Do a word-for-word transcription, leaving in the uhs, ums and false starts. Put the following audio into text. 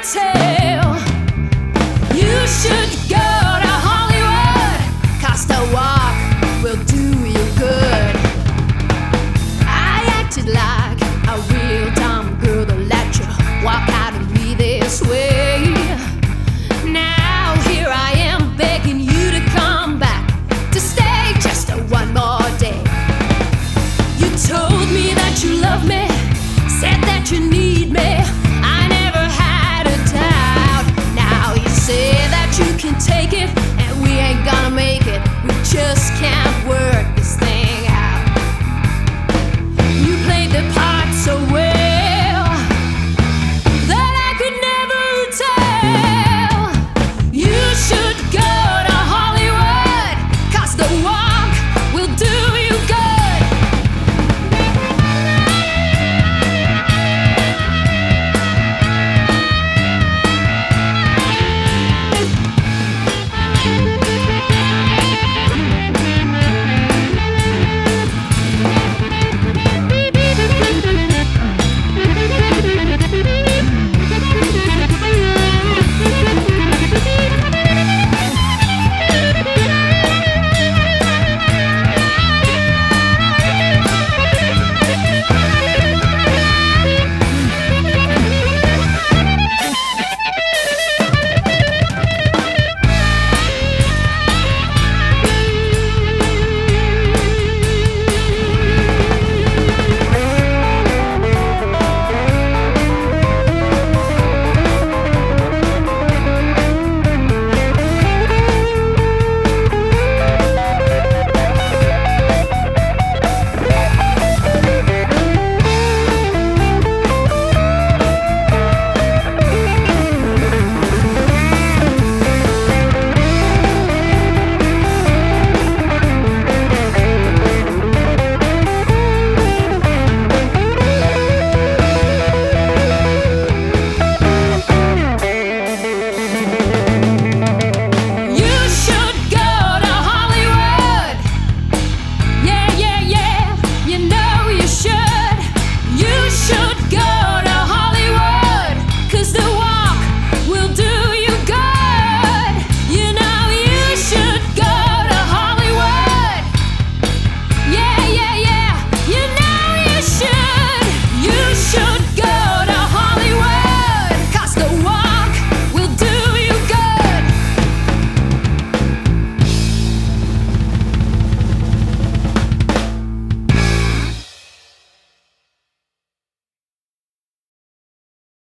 tale. You should go to Hollywood, 'cause the walk will do you good. I acted like a real dumb girl to let you walk out of me this way. Now here I am begging you to come back, to stay just one more day. You told me that you love me, said that you need me. I never had a doubt. Now you say that you can take it, and we ain't gonna make it. We just can't work this thing out. You played the part